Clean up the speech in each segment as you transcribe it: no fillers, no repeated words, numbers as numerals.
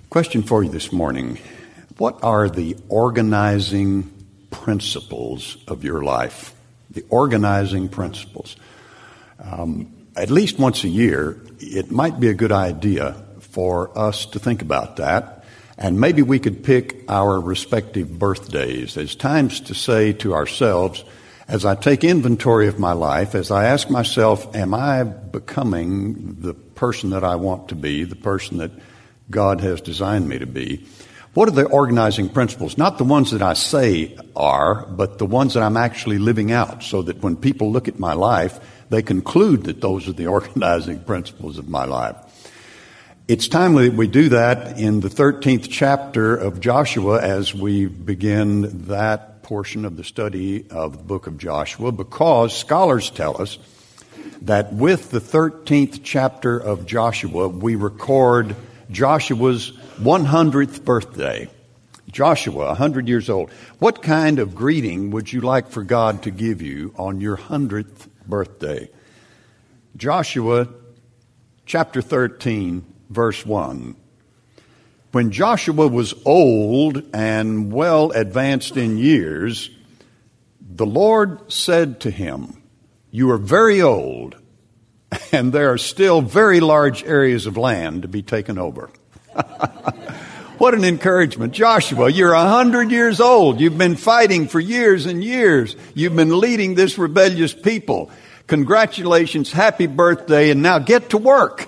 Question for you this morning. What are the organizing principles of your life? The organizing principles. At least once a year, it might be a good idea for us to think about that. And maybe we could pick our respective birthdays as times to say to ourselves, as I take inventory of my life, as I ask myself, am I becoming the person that I want to be, the person that God has designed me to be? What are the organizing principles? Not the ones that I say are, but the ones that I'm actually living out, so that when people look at my life, they conclude that those are the organizing principles of my life. It's timely that we do that in the 13th chapter of Joshua as we begin that portion of the study of the book of Joshua, because scholars tell us that with the 13th chapter of Joshua, we record Joshua's 100th birthday. Joshua, 100 years old. What kind of greeting would you like for God to give you on your 100th birthday? Joshua chapter 13, verse 1. When Joshua was old and well advanced in years, the Lord said to him, "You are very old, and there are still very large areas of land to be taken over." What an encouragement. Joshua, you're 100 years old. You've been fighting for years and years. You've been leading this rebellious people. Congratulations, happy birthday, and now get to work.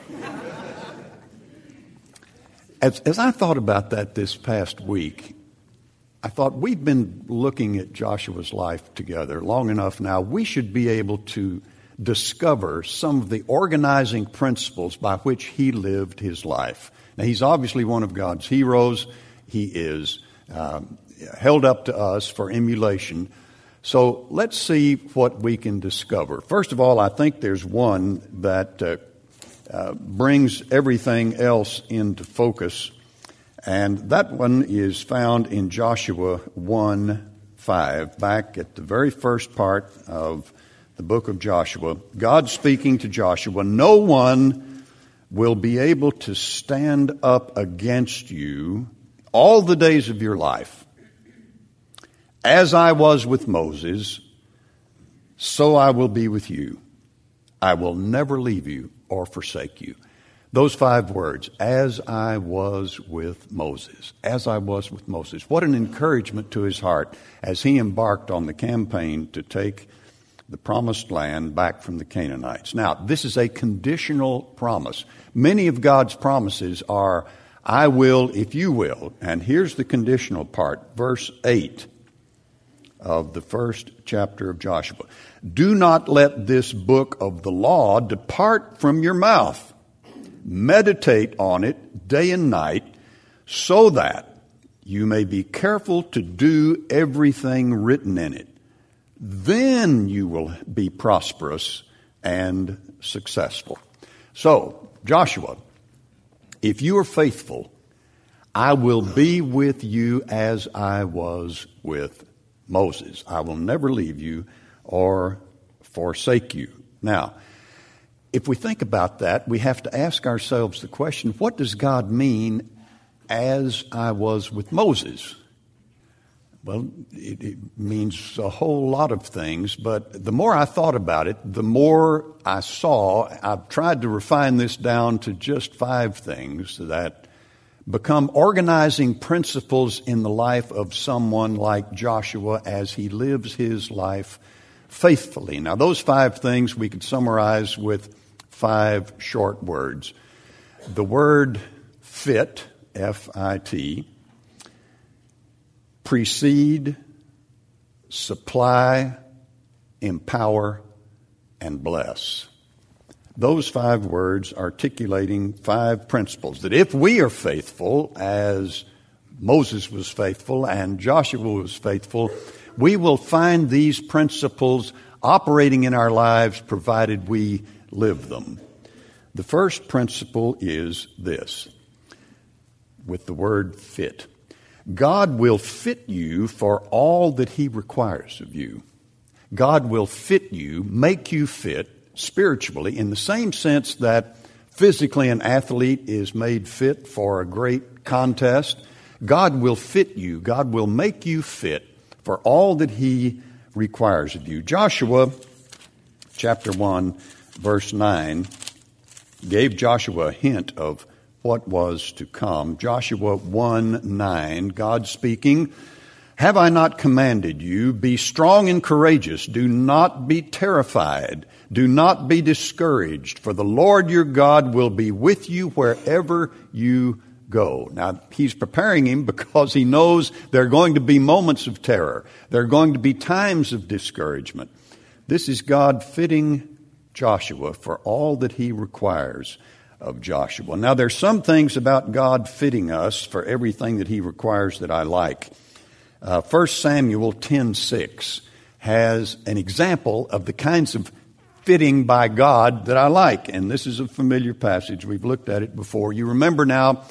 As I thought about that this past week, I thought we've been looking at Joshua's life together long enough now. We should be able to discover some of the organizing principles by which he lived his life. Now, he's obviously one of God's heroes. He is held up to us for emulation. So let's see what we can discover. First of all, I think there's one that brings everything else into focus, and that one is found in Joshua 1:5, back at the very first part of the book of Joshua. God speaking to Joshua, "No one will be able to stand up against you all the days of your life. As I was with Moses, so I will be with you. I will never leave you or forsake you." Those 5 words, as I was with Moses. As I was with Moses. What an encouragement to his heart as he embarked on the campaign to take the promised land back from the Canaanites. Now, this is a conditional promise. Many of God's promises are, I will if you will. And here's the conditional part, verse 8 of the first chapter of Joshua. "Do not let this book of the law depart from your mouth. Meditate on it day and night, so that you may be careful to do everything written in it. Then you will be prosperous and successful." So, Joshua, if you are faithful, I will be with you as I was with Moses. I will never leave you or forsake you. Now, if we think about that, we have to ask ourselves the question, what does God mean, as I was with Moses? Well, it means a whole lot of things, but the more I thought about it, the more I saw. I've tried to refine this down to just 5 things that become organizing principles in the life of someone like Joshua as he lives his life faithfully. Now, those 5 things we could summarize with 5 short words. The word fit, F-I-T, precede, supply, empower, and bless. Those 5 words articulating 5 principles that if we are faithful, as Moses was faithful and Joshua was faithful, we will find these principles operating in our lives provided we live them. The first principle is this, with the word fit. God will fit you for all that He requires of you. God will fit you, make you fit spiritually in the same sense that physically an athlete is made fit for a great contest, God will fit you. God will make you fit for all that He requires of you. Joshua chapter 1, verse 9 gave Joshua a hint of what was to come. Joshua 1:9, God speaking, "Have I not commanded you? Be strong and courageous. Do not be terrified. Do not be discouraged, for the Lord your God will be with you wherever you go." Now, He's preparing him because He knows there are going to be moments of terror. There are going to be times of discouragement. This is God fitting Joshua for all that He requires of Joshua. Now, there's some things about God fitting us for everything that He requires that I like. 1 Samuel 10:6 has an example of the kinds of fitting by God that I like. And this is a familiar passage. We've looked at it before. You remember now,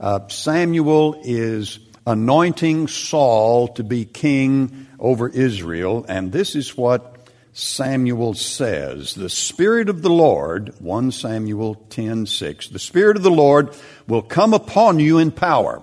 Samuel is anointing Saul to be king over Israel. And this is what Samuel says. The Spirit of the Lord, 1 Samuel 10:6, the Spirit of the Lord will come upon you in power,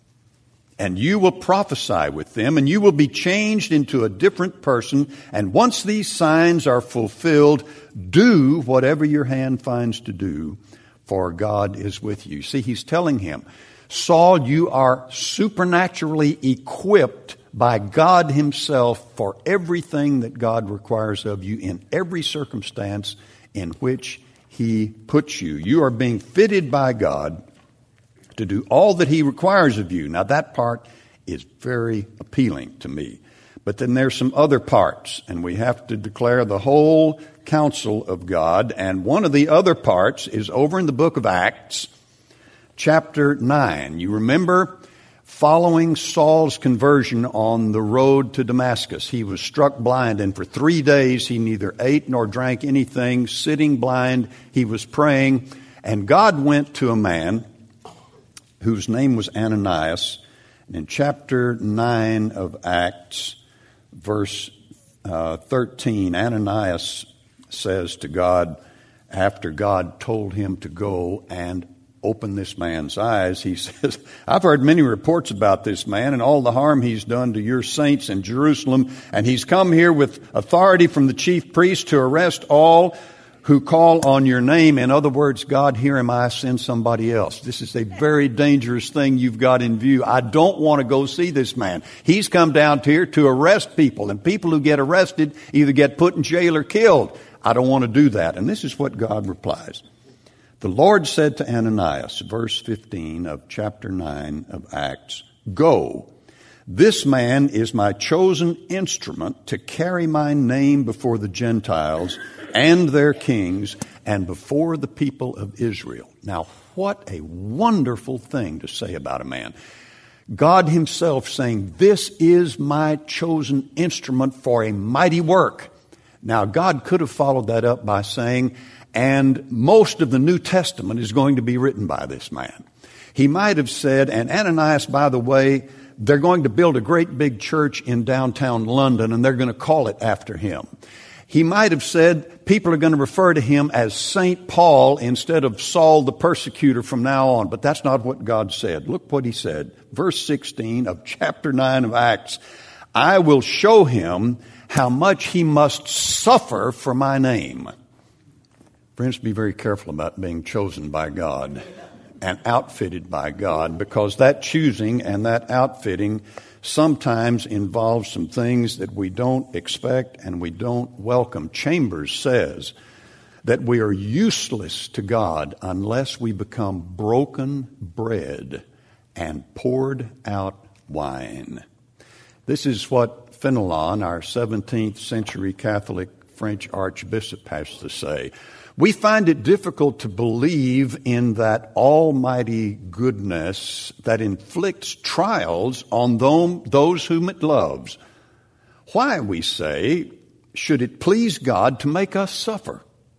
and you will prophesy with them, and you will be changed into a different person. And once these signs are fulfilled, do whatever your hand finds to do, for God is with you. See, He's telling him, Saul, you are supernaturally equipped by God Himself for everything that God requires of you in every circumstance in which He puts you. You are being fitted by God to do all that He requires of you. Now, that part is very appealing to me. But then there's some other parts, and we have to declare the whole counsel of God. And one of the other parts is over in the book of Acts, chapter 9. You remember, following Saul's conversion on the road to Damascus, he was struck blind, and for 3 days he neither ate nor drank anything. Sitting blind, he was praying, and God went to a man whose name was Ananias. And in chapter 9 of Acts, verse 13, Ananias says to God, after God told him to go and open this man's eyes, he says, "I've heard many reports about this man and all the harm he's done to your saints in Jerusalem, and he's come here with authority from the chief priest to arrest all who call on your name." In other words, God, here am I, send somebody else. This is a very dangerous thing you've got in view. I don't want to go see this man. He's come down here to arrest people, and people who get arrested either get put in jail or killed. I don't want to do that. And this is what God replies. The Lord said to Ananias, verse 15 of chapter 9 of Acts, "Go, this man is my chosen instrument to carry my name before the Gentiles and their kings and before the people of Israel." Now, what a wonderful thing to say about a man. God Himself saying, "This is my chosen instrument for a mighty work." Now, God could have followed that up by saying, "And most of the New Testament is going to be written by this man." He might have said, "And Ananias, by the way, they're going to build a great big church in downtown London, and they're going to call it after him." He might have said, "People are going to refer to him as St. Paul instead of Saul the persecutor from now on." But that's not what God said. Look what He said. Verse 16 of chapter 9 of Acts, "I will show him how much he must suffer for my name." Friends, be very careful about being chosen by God and outfitted by God, because that choosing and that outfitting sometimes involves some things that we don't expect and we don't welcome. Chambers says that we are useless to God unless we become broken bread and poured out wine. This is what Fenelon, our 17th century Catholic French archbishop, has to say. We find it difficult to believe in that almighty goodness that inflicts trials on those whom it loves. Why, we say, should it please God to make us suffer?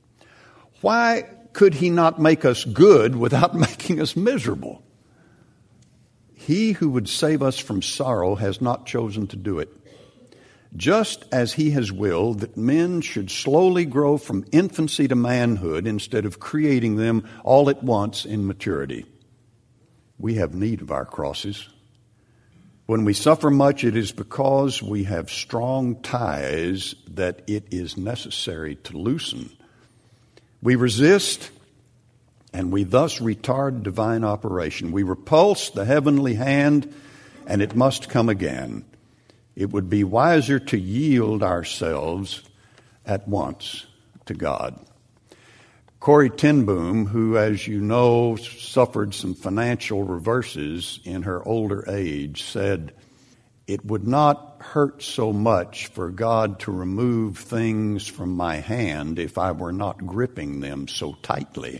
Why could He not make us good without making us miserable? He who would save us from sorrow has not chosen to do it. just as he has willed that men should slowly grow from infancy to manhood instead of creating them all at once in maturity. We have need of our crosses. When we suffer much, it is because we have strong ties that it is necessary to loosen. We resist, and we thus retard divine operation. We repulse the heavenly hand, and it must come again. It would be wiser to yield ourselves at once to God. Corrie ten Boom, who, as you know, suffered some financial reverses in her older age, said, "It would not hurt so much for God to remove things from my hand if I were not gripping them so tightly."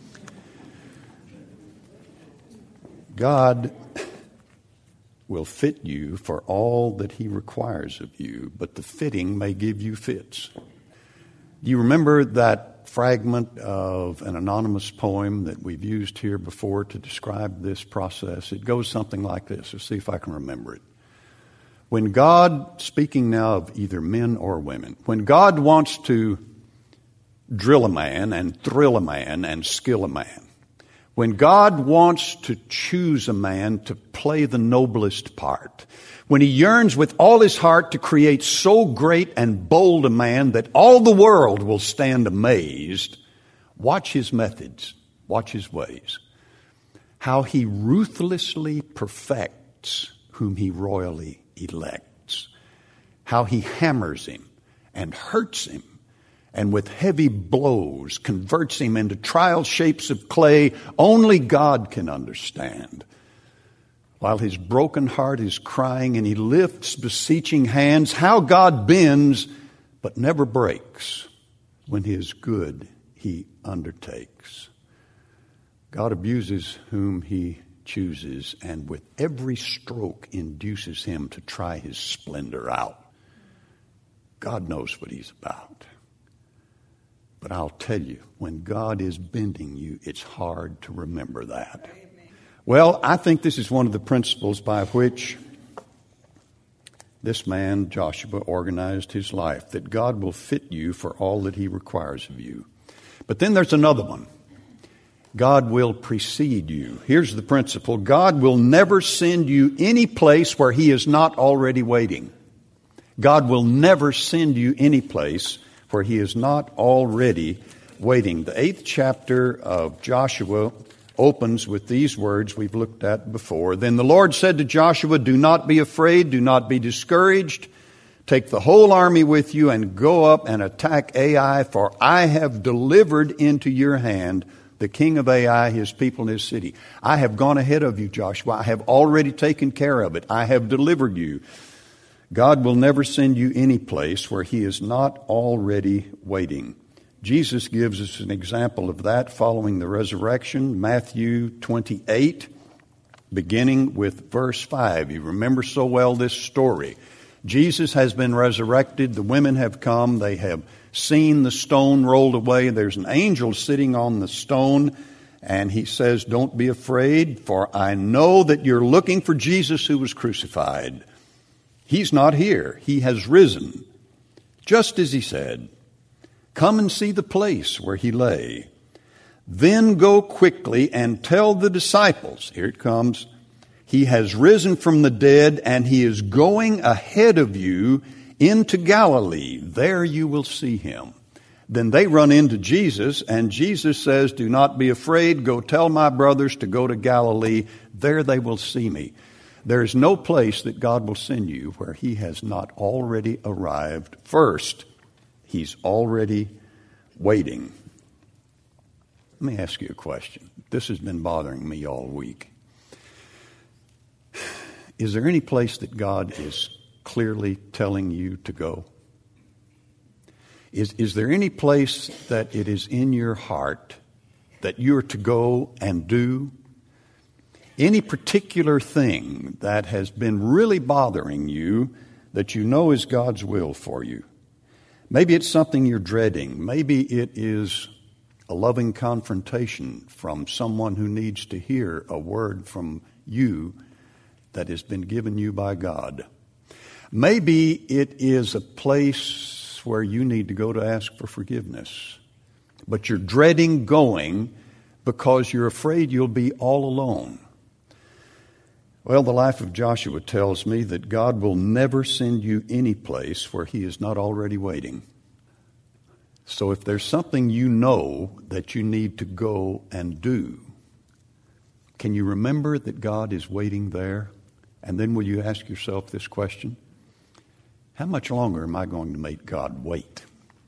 God will fit you for all that he requires of you, but the fitting may give you fits. Do you remember that fragment of an anonymous poem that we've used here before to describe this process? It goes something like this. Let's see if I can remember it. When God, speaking now of either men or women, when God wants to drill a man and thrill a man and skill a man, when God wants to choose a man to play the noblest part, when he yearns with all his heart to create so great and bold a man that all the world will stand amazed, watch his methods, watch his ways, how he ruthlessly perfects whom he royally elects, how he hammers him and hurts him, and with heavy blows converts him into trial shapes of clay only God can understand. While his broken heart is crying and he lifts beseeching hands, how God bends but never breaks when his good he undertakes. God abuses whom he chooses, and with every stroke induces him to try his splendor out. God knows what he's about. But I'll tell you, when God is bending you, it's hard to remember that. Well, I think this is one of the principles by which this man, Joshua, organized his life, that God will fit you for all that he requires of you. But then there's another one. God will precede you. Here's the principle. God will never send you any place where he is not already waiting. God will never send you any place where he is not already waiting. The 8th chapter of Joshua opens with these words we've looked at before. Then the Lord said to Joshua, "Do not be afraid, do not be discouraged. Take the whole army with you and go up and attack Ai, for I have delivered into your hand the king of Ai, his people, and his city." I have gone ahead of you, Joshua. I have already taken care of it. I have delivered you. God will never send you any place where he is not already waiting. Jesus gives us an example of that following the resurrection, Matthew 28, beginning with verse 5. You remember so well this story. Jesus has been resurrected. The women have come. They have seen the stone rolled away. There's an angel sitting on the stone, and he says, "Don't be afraid, for I know that you're looking for Jesus who was crucified. He's not here. He has risen, just as he said. Come and see the place where he lay. Then go quickly and tell the disciples," here it comes, "he has risen from the dead, and he is going ahead of you into Galilee. There you will see him." Then they run into Jesus, and Jesus says, "Do not be afraid. Go tell my brothers to go to Galilee. There they will see me." There is no place that God will send you where he has not already arrived first. He's already waiting. Let me ask you a question. This has been bothering me all week. Is there any place that God is clearly telling you to go? Is there any place that it is in your heart that you're to go and do? Any particular thing that has been really bothering you that you know is God's will for you? Maybe it's something you're dreading. Maybe it is a loving confrontation from someone who needs to hear a word from you that has been given you by God. Maybe it is a place where you need to go to ask for forgiveness, but you're dreading going because you're afraid you'll be all alone. Well, the life of Joshua tells me that God will never send you any place where He is not already waiting. So if there's something you know that you need to go and do, can you remember that God is waiting there? And then will you ask yourself this question? How much longer am I going to make God wait?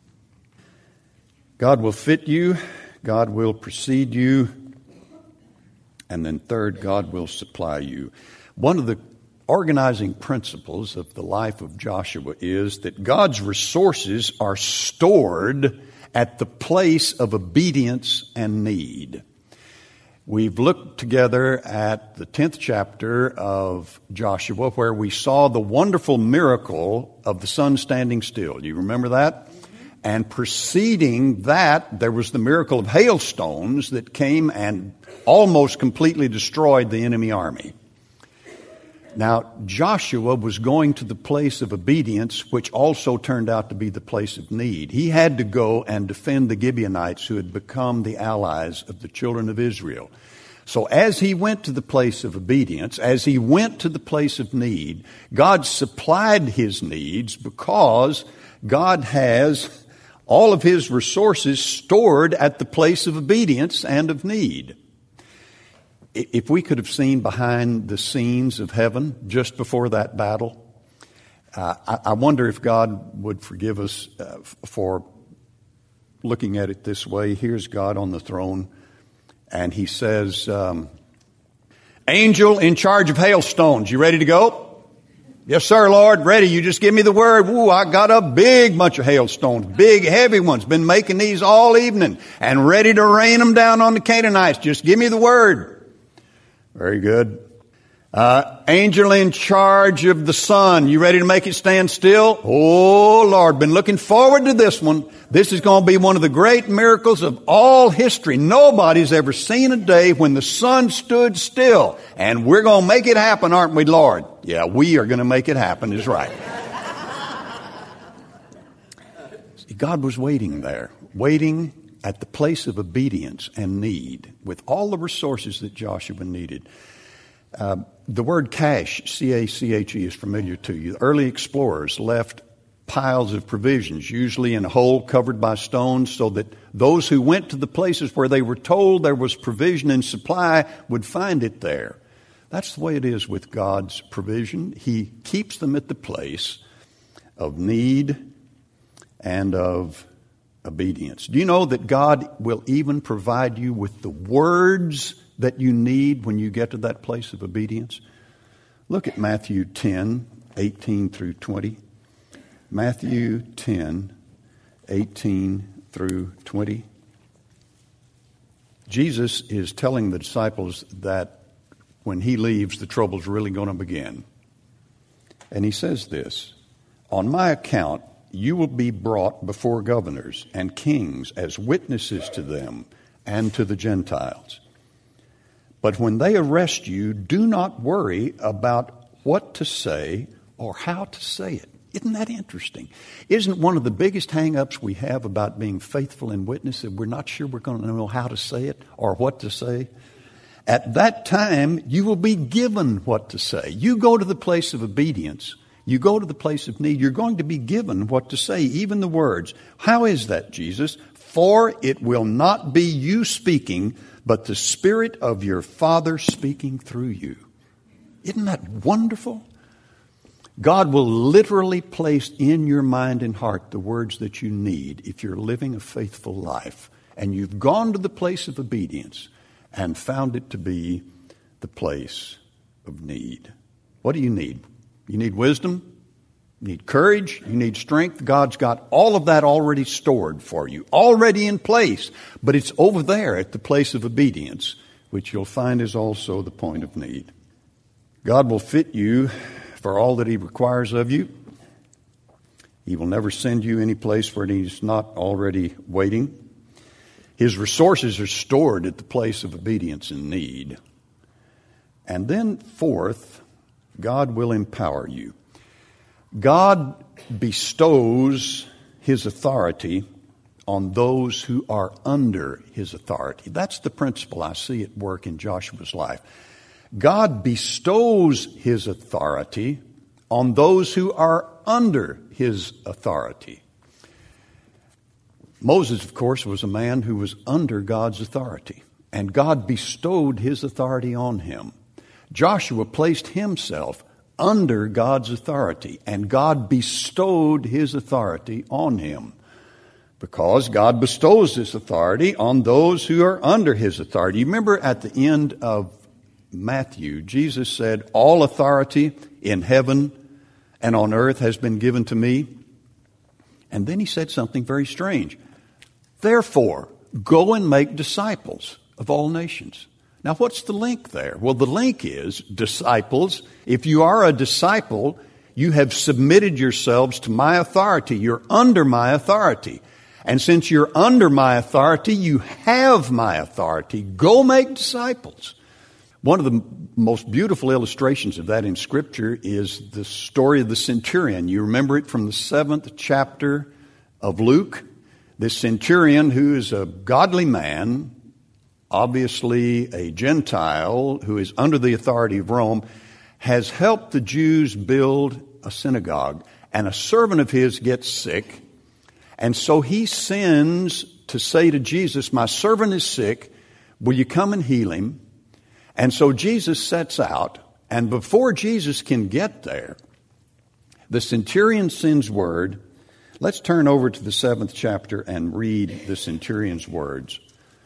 God will fit you. God will precede you. And then third, God will supply you. One of the organizing principles of the life of Joshua is that God's resources are stored at the place of obedience and need. We've looked together at the 10th chapter of Joshua where we saw the wonderful miracle of the sun standing still. Do you remember that? And preceding that, there was the miracle of hailstones that came and almost completely destroyed the enemy army. Now, Joshua was going to the place of obedience, which also turned out to be the place of need. He had to go and defend the Gibeonites who had become the allies of the children of Israel. So as he went to the place of obedience, as he went to the place of need, God supplied his needs because God has all of His resources stored at the place of obedience and of need. If we could have seen behind the scenes of heaven just before that battle, I wonder if God would forgive us for looking at it this way. Here's God on the throne, and He says, angel in charge of hailstones, you ready to go? Yes, sir, Lord, ready. You just give me the word. Ooh, I got a big bunch of hailstones, big, heavy ones. Been making these all evening and ready to rain them down on the Canaanites. Just give me the word. Very good. Angel in charge of the sun. You ready to make it stand still? Oh, Lord, been looking forward to this one. This is going to be one of the great miracles of all history. Nobody's ever seen a day when the sun stood still. And we're going to make it happen, aren't we, Lord? Yeah, we are going to make it happen, is right. See, God was waiting there, waiting at the place of obedience and need with all the resources that Joshua needed. The word cache, C-A-C-H-E, is familiar to you. The early explorers left piles of provisions, usually in a hole covered by stones, so that those who went to the places where they were told there was provision and supply would find it there. That's the way it is with God's provision. He keeps them at the place of need and of obedience. Do you know that God will even provide you with the words that you need when you get to that place of obedience? Look at Matthew 10, 18 through 20. Matthew 10, 18 through 20. Jesus is telling the disciples that when He leaves, the trouble's really going to begin. And He says this, on my account, you will be brought before governors and kings as witnesses to them and to the Gentiles. But when they arrest you, do not worry about what to say or how to say it. Isn't that interesting? Isn't one of the biggest hang-ups we have about being faithful in witness that we're not sure we're going to know how to say it or what to say? At that time, you will be given what to say. You go to the place of obedience. You go to the place of need. You're going to be given what to say, even the words. How is that, Jesus? For it will not be you speaking, but the Spirit of your Father speaking through you. Isn't that wonderful? God will literally place in your mind and heart the words that you need if you're living a faithful life. And you've gone to the place of obedience and found it to be the place of need. What do you need? You need wisdom. You need courage. You need strength. God's got all of that already stored for you, already in place. But it's over there at the place of obedience, which you'll find is also the point of need. God will fit you for all that He requires of you. He will never send you any place where He's not already waiting. His resources are stored at the place of obedience and need. And then fourth, God will empower you. God bestows His authority on those who are under His authority. That's the principle I see at work in Joshua's life. God bestows His authority on those who are under His authority. Moses, of course, was a man who was under God's authority, and God bestowed His authority on him. Joshua placed himself under God's authority, and God bestowed His authority on him. Because God bestows this authority on those who are under His authority. You remember at the end of Matthew, Jesus said, all authority in heaven and on earth has been given to me. And then He said something very strange. Therefore, go and make disciples of all nations. Now, what's the link there? Well, the link is disciples. If you are a disciple, you have submitted yourselves to my authority. You're under my authority. And since you're under my authority, you have my authority. Go make disciples. One of the most beautiful illustrations of that in Scripture is the story of the centurion. You remember it from the 7th chapter of Luke. This centurion, who is a godly man, obviously a Gentile, who is under the authority of Rome, has helped the Jews build a synagogue. And a servant of his gets sick. And so he sends to say to Jesus, my servant is sick. Will you come and heal him? And so Jesus sets out. And before Jesus can get there, the centurion sends word. Let's turn over to the 7th chapter and read the centurion's words.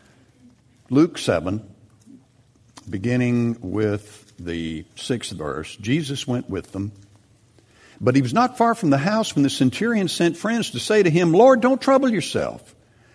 Luke 7, beginning with the 6th verse. Jesus went with them. But he was not far from the house when the centurion sent friends to say to him, Lord, don't trouble yourself.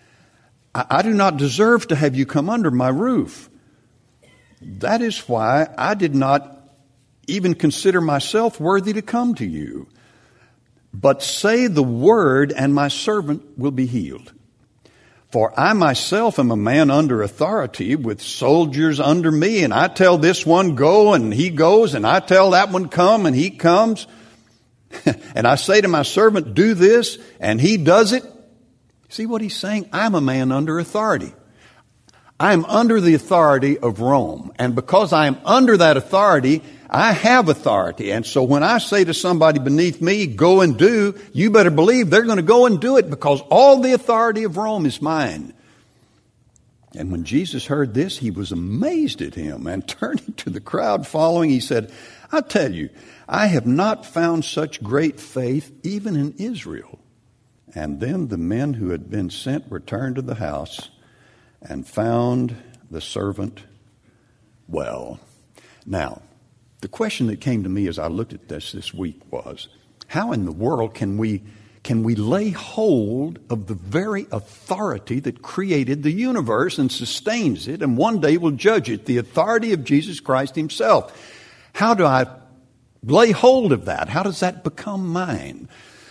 I do not deserve to have you come under my roof. That is why I did not even consider myself worthy to come to you. But say the word, and my servant will be healed. For I myself am a man under authority with soldiers under me, and I tell this one, go, and he goes, and I tell that one, come, and he comes. And I say to my servant, do this, and he does it. See what he's saying? I'm a man under authority. I am under the authority of Rome. And because I am under that authority, I have authority. And so when I say to somebody beneath me, go and do, you better believe they're going to go and do it because all the authority of Rome is mine. And when Jesus heard this, he was amazed at him. And turning to the crowd following, he said, I tell you, I have not found such great faith even in Israel. And then the men who had been sent returned to the house and found the servant well. Now, the question that came to me as I looked at this week was, how in the world can we lay hold of the very authority that created the universe and sustains it and one day will judge it, the authority of Jesus Christ Himself? How do I lay hold of that? How does that become mine?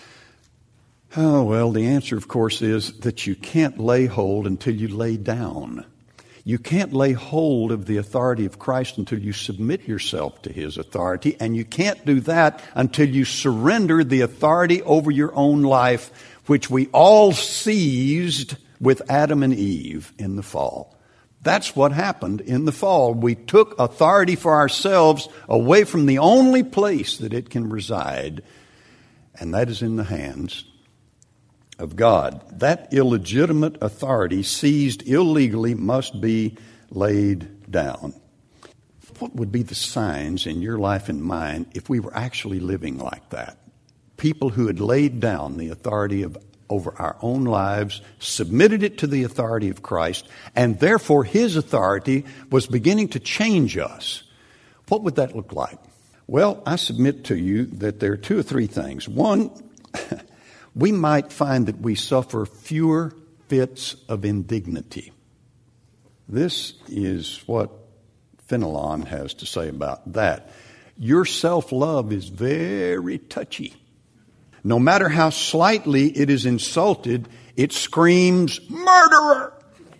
Oh, well, the answer, of course, is that you can't lay hold until you lay down. You can't lay hold of the authority of Christ until you submit yourself to His authority, and you can't do that until you surrender the authority over your own life, which we all seized with Adam and Eve in the fall. That's what happened in the fall. We took authority for ourselves away from the only place that it can reside, and that is in the hands of God. That illegitimate authority seized illegally must be laid down. What would be the signs in your life and mine if we were actually living like that? People who had laid down the authority over our own lives, submitted it to the authority of Christ, and therefore His authority was beginning to change us. What would that look like? Well, I submit to you that there are two or three things. One, we might find that we suffer fewer fits of indignity. This is what Fenelon has to say about that. Your self-love is very touchy. No matter how slightly it is insulted, it screams, murderer!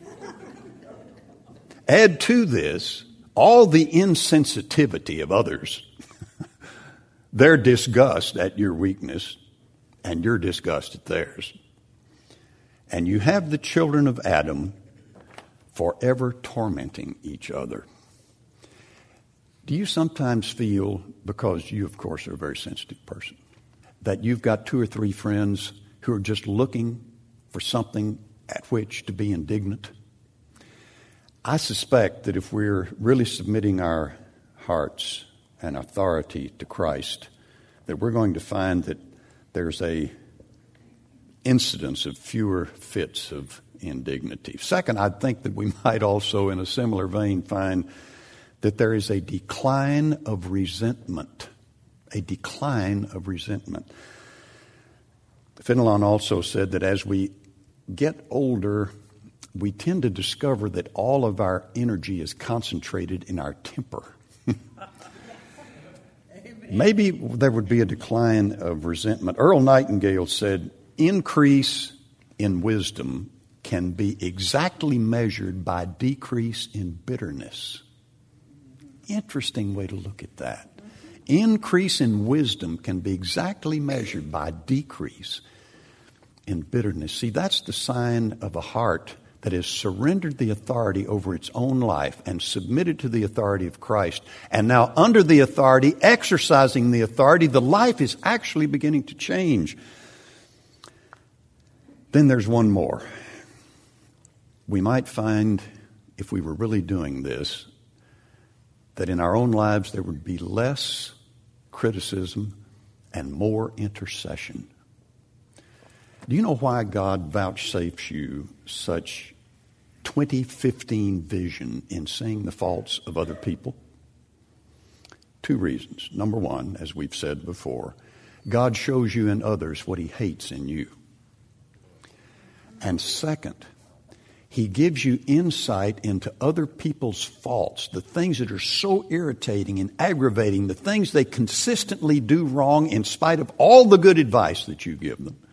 Add to this all the insensitivity of others. their disgust at your weakness and your disgust at theirs. And you have the children of Adam forever tormenting each other. Do you sometimes feel, because you, of course, are a very sensitive person, that you've got 2 or 3 friends who are just looking for something at which to be indignant? I suspect that if we're really submitting our hearts and authority to Christ, that we're going to find that there's a incidence of fewer fits of indignity. Second, I think that we might also, in a similar vein, find that there is a decline of resentment. A decline of resentment. Fenelon also said that as we get older, we tend to discover that all of our energy is concentrated in our temper. Maybe there would be a decline of resentment. Earl Nightingale said, increase in wisdom can be exactly measured by decrease in bitterness. Interesting way to look at that. Increase in wisdom can be exactly measured by decrease in bitterness. See, that's the sign of a heart that has surrendered the authority over its own life and submitted to the authority of Christ. And now under the authority, exercising the authority, the life is actually beginning to change. Then there's one more. We might find, if we were really doing this, that in our own lives there would be less criticism and more intercession. Do you know why God vouchsafes you such 2015 vision in seeing the faults of other people? 2 reasons. Number 1, as we've said before, God shows you in others what He hates in you. And second, He gives you insight into other people's faults, the things that are so irritating and aggravating, the things they consistently do wrong in spite of all the good advice that you give them,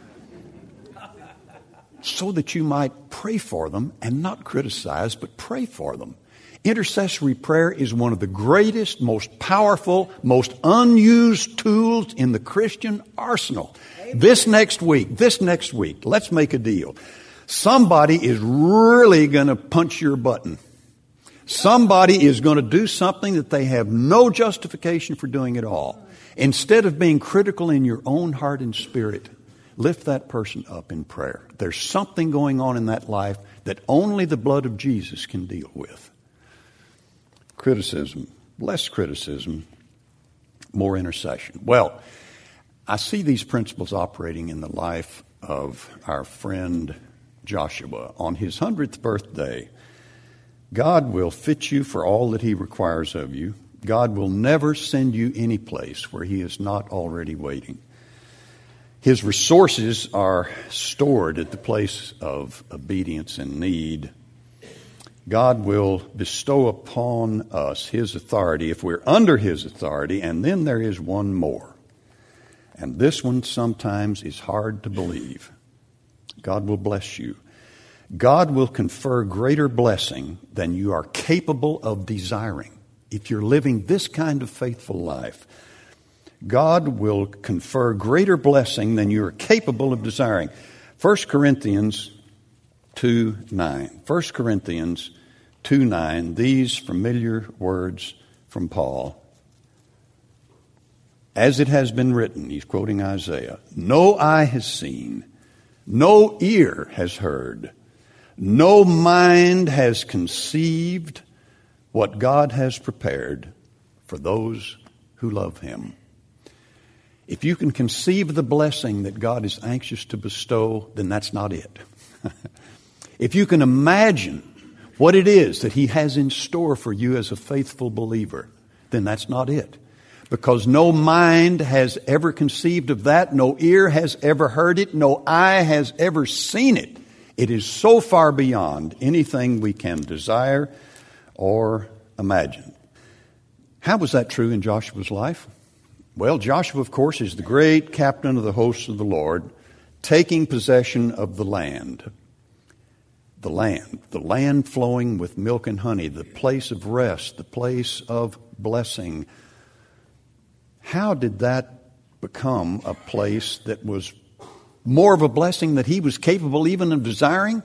so that you might pray for them and not criticize, but pray for them. Intercessory prayer is one of the greatest, most powerful, most unused tools in the Christian arsenal. Amen. This next week, let's make a deal. Somebody is really going to punch your button. Somebody is going to do something that they have no justification for doing at all. Instead of being critical in your own heart and spirit, lift that person up in prayer. There's something going on in that life that only the blood of Jesus can deal with. Criticism, less criticism, more intercession. Well, I see these principles operating in the life of our friend Joshua. On his 100th birthday, God will fit you for all that He requires of you. God will never send you any place where He is not already waiting. His resources are stored at the place of obedience and need. God will bestow upon us His authority if we're under His authority, and then there is one more. And this one sometimes is hard to believe. God will bless you. God will confer greater blessing than you are capable of desiring. If you're living this kind of faithful life, God will confer greater blessing than you are capable of desiring. 1 Corinthians 2:9. 1 Corinthians 2:9. These familiar words from Paul. As it has been written, he's quoting Isaiah, no eye has seen, no ear has heard, no mind has conceived what God has prepared for those who love Him. If you can conceive the blessing that God is anxious to bestow, then that's not it. If you can imagine what it is that He has in store for you as a faithful believer, then that's not it. Because no mind has ever conceived of that, no ear has ever heard it, no eye has ever seen it. It is so far beyond anything we can desire or imagine. How was that true in Joshua's life? Well, Joshua, of course, is the great captain of the hosts of the Lord, taking possession of the land. The land flowing with milk and honey, the place of rest, the place of blessing. how did that become a place that was more of a blessing that he was capable even of desiring?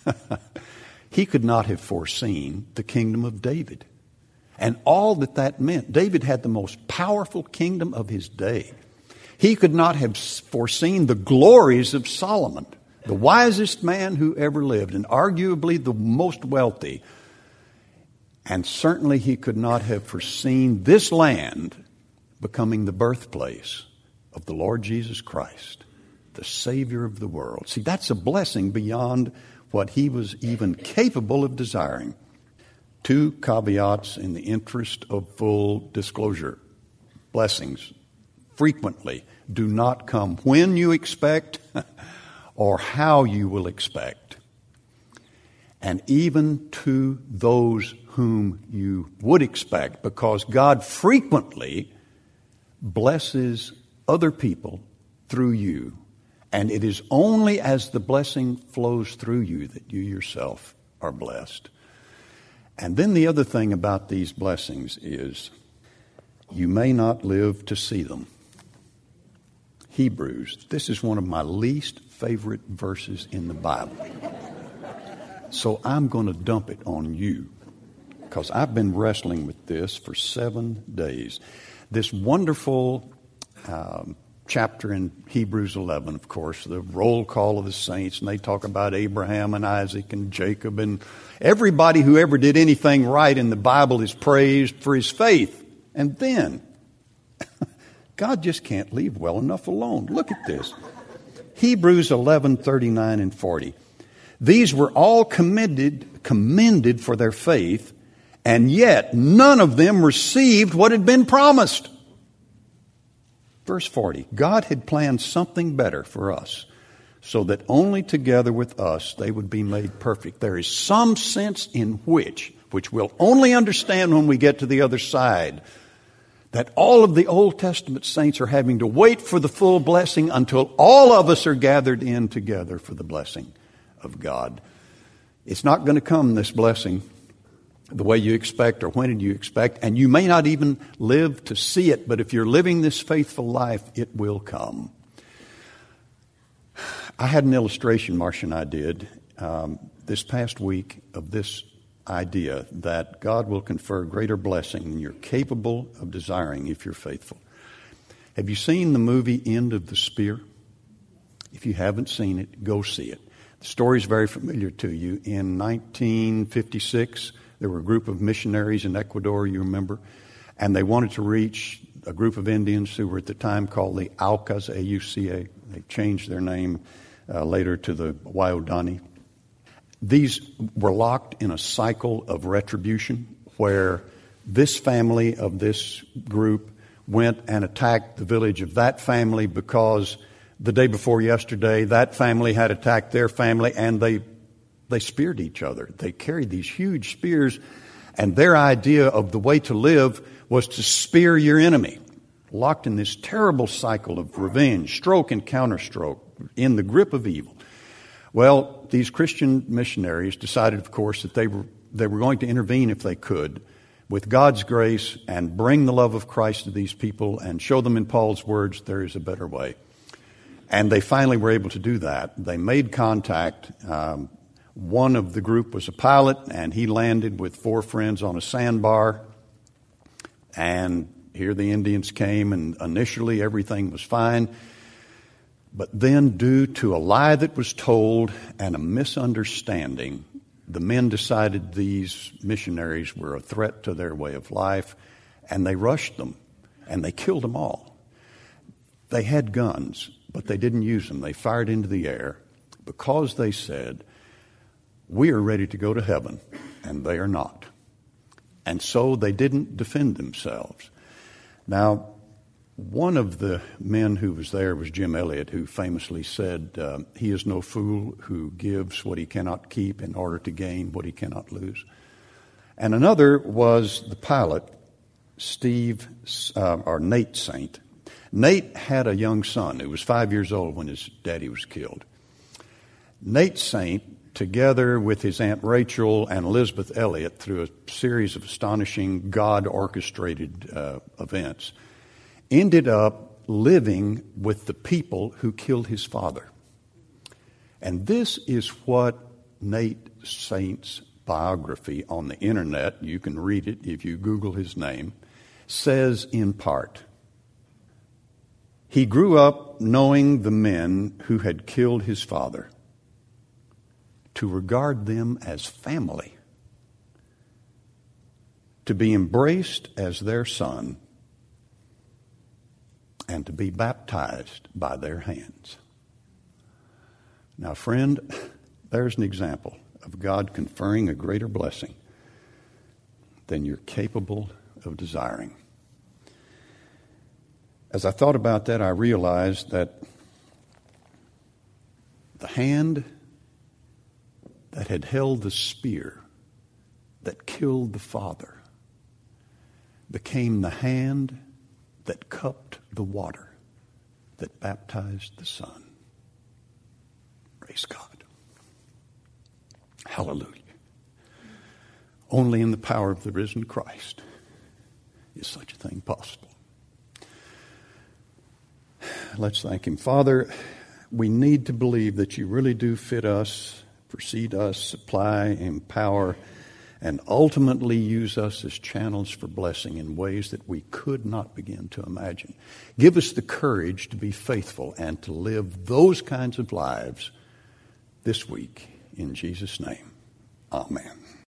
He could not have foreseen the kingdom of David and all that that meant. David had the most powerful kingdom of his day. He could not have foreseen the glories of Solomon, the wisest man who ever lived and arguably the most wealthy. And certainly he could not have foreseen this land becoming the birthplace of the Lord Jesus Christ, the Savior of the world. See, that's a blessing beyond what he was even capable of desiring. 2 caveats in the interest of full disclosure. Blessings frequently do not come when you expect or how you will expect. And even to those whom you would expect, because God frequently blesses other people through you. And it is only as the blessing flows through you that you yourself are blessed. And then the other thing about these blessings is you may not live to see them. Hebrews, this is one of my least favorite verses in the Bible. So I'm going to dump it on you because I've been wrestling with this for 7 days. This wonderful chapter in Hebrews 11, of course, the roll call of the saints, and they talk about Abraham and Isaac and Jacob, and everybody who ever did anything right in the Bible is praised for his faith. And then, God just can't leave well enough alone. Look at this. Hebrews 11, 39 and 40. These were all commended for their faith, and yet none of them received what had been promised. Verse 40, God had planned something better for us, so that only together with us they would be made perfect. There is some sense in which we'll only understand when we get to the other side, that all of the Old Testament saints are having to wait for the full blessing until all of us are gathered in together for the blessing of God. It's not going to come, this blessing, the way you expect or when you expect, and you may not even live to see it, but if you're living this faithful life, it will come. I had an illustration, Marcia and I did, this past week of this idea that God will confer greater blessing than you're capable of desiring if you're faithful. Have you seen the movie End of the Spear? If you haven't seen it, go see it. The story is very familiar to you. In 1956, there were a group of missionaries in Ecuador, you remember, and they wanted to reach a group of Indians who were at the time called the Aucas, A-U-C-A. They changed their name later to the Waodani. These were locked in a cycle of retribution where this family of this group went and attacked the village of that family because the day before yesterday, that family had attacked their family, and they speared each other. They carried these huge spears, and their idea of the way to live was to spear your enemy, locked in this terrible cycle of revenge, stroke and counterstroke, in the grip of evil. Well, these Christian missionaries decided, of course, that they were going to intervene if they could with God's grace and bring the love of Christ to these people and show them in Paul's words, there is a better way. And they finally were able to do that. They made contact. One of the group was a pilot, and he landed with 4 friends on a sandbar. And here the Indians came, and initially everything was fine. But then, due to a lie that was told and a misunderstanding, the men decided these missionaries were a threat to their way of life, and they rushed them, and they killed them all. They had guns, but they didn't use them. They fired into the air because they said, we are ready to go to heaven, and they are not. And so they didn't defend themselves. Now, one of the men who was there was Jim Elliot, who famously said, he is no fool who gives what he cannot keep in order to gain what he cannot lose. And another was the pilot, Nate Saint. Nate had a young son who was 5 years old when his daddy was killed. Nate Saint, together with his Aunt Rachel and Elizabeth Elliot, through a series of astonishing God-orchestrated events, ended up living with the people who killed his father. And this is what Nate Saint's biography on the internet, you can read it if you Google his name, says in part. He grew up knowing the men who had killed his father, to regard them as family, to be embraced as their son, and to be baptized by their hands. Now, friend, there's an example of God conferring a greater blessing than you're capable of desiring. As I thought about that, I realized that the hand that had held the spear that killed the father became the hand that cupped the water that baptized the son. Praise God. Hallelujah. Only in the power of the risen Christ is such a thing possible. Let's thank him. Father, we need to believe that you really do fit us, precede us, supply, empower, and ultimately use us as channels for blessing in ways that we could not begin to imagine. Give us the courage to be faithful and to live those kinds of lives this week. In Jesus' name, amen.